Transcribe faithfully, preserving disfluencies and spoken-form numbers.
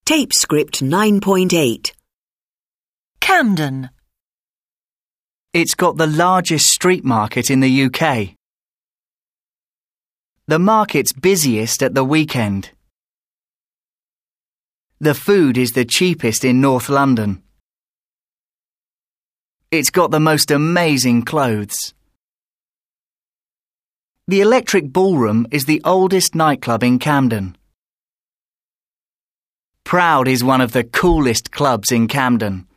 Tape script nine point eight. Camden. It's got the largest street market in the U K. The market's busiest at the weekend. The food is the cheapest in North London. It's got the most amazing clothes. The Electric Ballroom is the oldest nightclub in Camden. Proud is one of the coolest clubs in Camden.